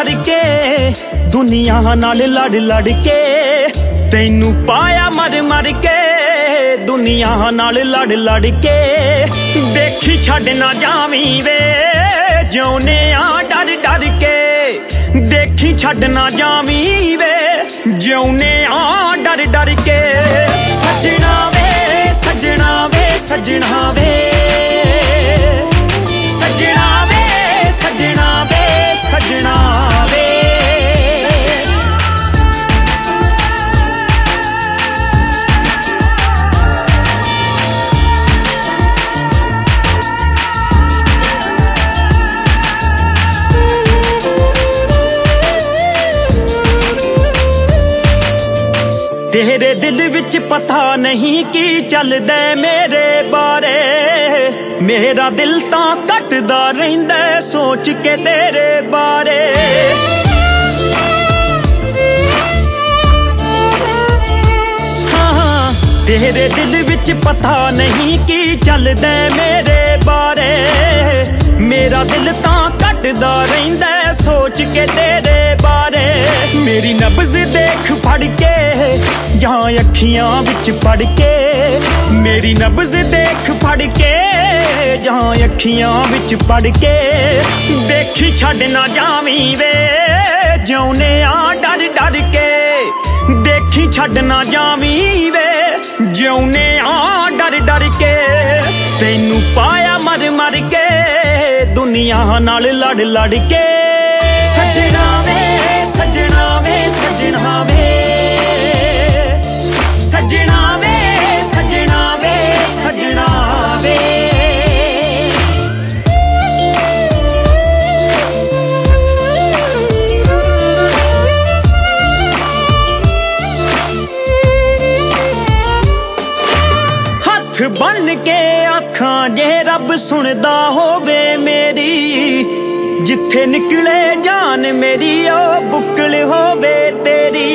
डर के दुनिया नाल लड़ लड़ के तैनू पाया मर मर के दुनिया नाल लड़ लड़ के देखी छड़ ना जावी वे जिउने आ डर डर के देखी छड़ ना जावी वे जिउने आ डर डर के सजना वे सजना वे सजना वे सजना वे सजना वे सजना वे तेरे दिल विच पता नहीं की चलदा मेरे बारे मेरा दिल तां कटदा रहिंदा सोच के तेरे बारे हाँ तेरे दिल विच पता नहीं की चलदा मेरे बारे मेरा दिल तां कटदा रहिंदा सोच के तेरे बारे मेरी नब्ज़ देख फड़ के जहाँ अखियां विच पड़ के मेरी नब्ज़ देख फड़ के जहाँ अखियां विच पड़ के देखी छड़ ना जावी वे जिउने आ डर डर के देखी छड़ ना जावी वे जिउने आ डर डर के तैनू पाया मर मर के दुनिया नाल लड़ लड़ के सजना वे सजना वे सजना वे सजना वे सजना वे सजना वे हथ बन के आखां जे रब सुनदा होवे मेरी जिथे निकले जान मेरी ओ बुकल होवे तेरी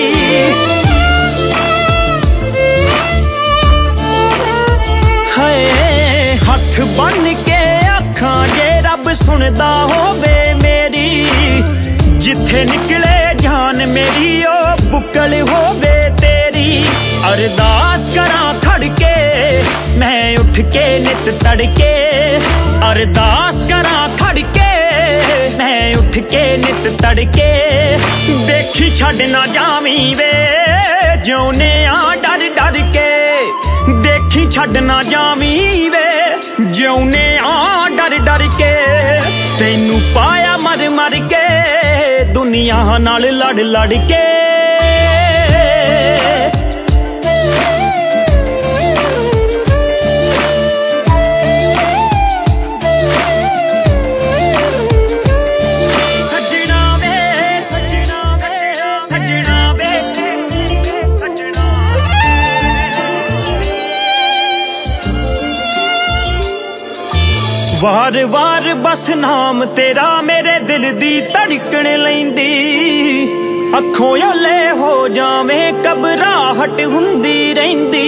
हथ बन के आखां जे रब सुनदा होवे मेरी जिथे निकले जान मेरी ओ बुकल होवे तेरी अरदास करां खड़ के मैं उठ के नित तड़के अरदास करां खड़ के मैं उठ के नित तड़के देखी छड़ ना जावी वे जिउने आ डर डर के देखी छड़ ना जावी वे जिउने आ डर डर के तैनू पाया मर मर के दुनिया नाल लड़ लड़ के वार वार बस नाम तेरा मेरे दिल दी धड़कन लैंदी अखों ओले हो जावें घबराहट हुंदी रहिंदी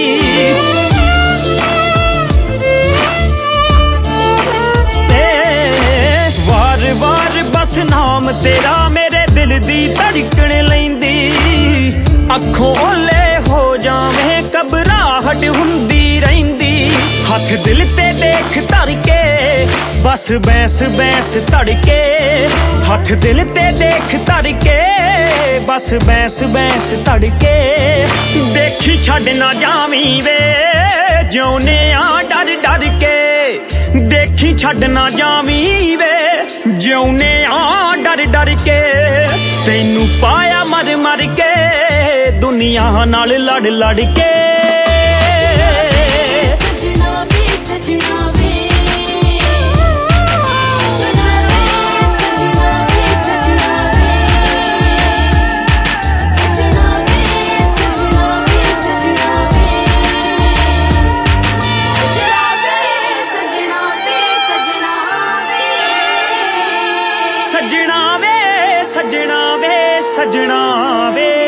वार वार बस नाम तेरा मेरे दिल दी धड़कन लैंदी अखों ओले हो जावें घबराहट हुंदी रहिंदी हथ दिल ते देख धर के बस बैंस बैंस धड़के हथ दिल ते देख धर के बस बैंस बैंस धड़के देखी छड़ ना जावी वे जिउने आ डर डर के देखी छड़ ना जावी वे जिउने आ डर डर के तैनू पाया मर मर के दुनिया नाल लड़ लड़ के सजना वे सजना वे सजना वे